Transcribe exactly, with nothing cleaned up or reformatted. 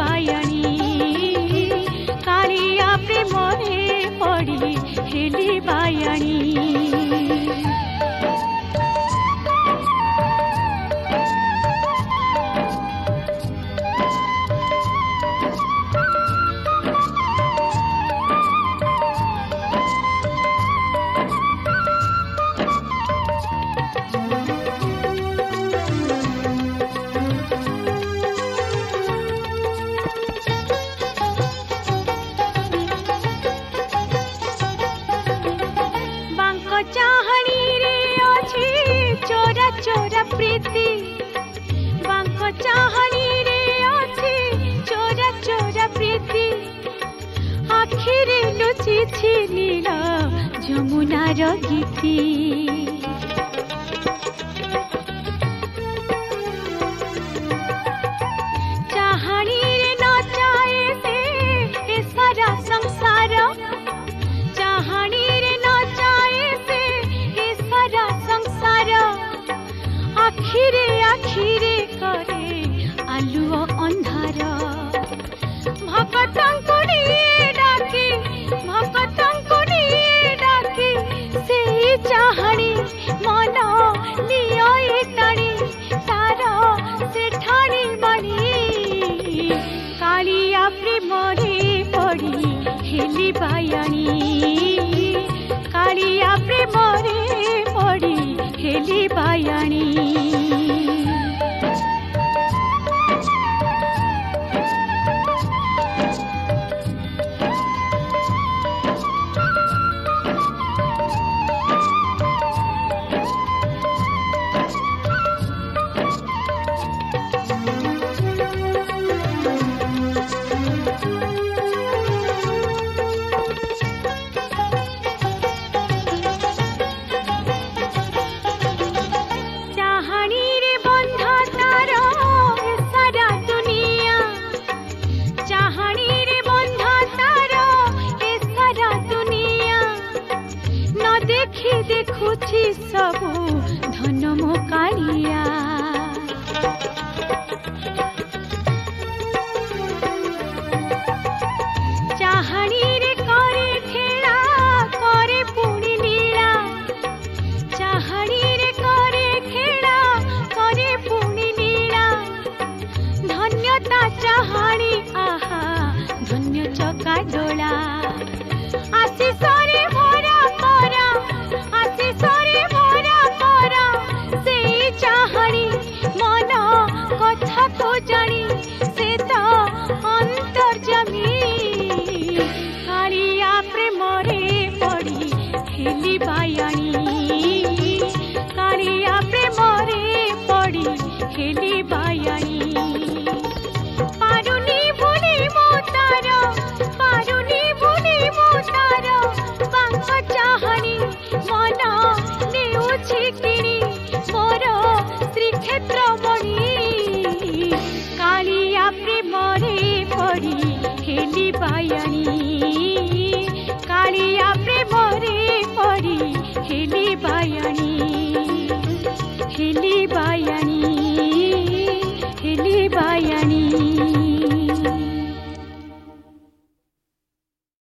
बायाणी कालिया प्रेम रे पड़ी हेली बायाणी चाहनी रे अच्छी चोरा चोरा प्रीति बांको चाहनी रे अच्छी चोरा चोरा प्रीति आखिरे लुचि नील जमुनार गीति चाहनी रे नचाए से ए सारा संसार चाहनी रे नचाए आखिरे आखिरे करे आलुओ अंधार भगतंको डाकी भगतंको डाकी से चाहनी मन निये टाणी तार से ठाणी बणी कालिया प्रेम रे पड़ी हेली बायाणी कालिया प्रेम रे पड़ी हेली बायाणी देखुछि सबू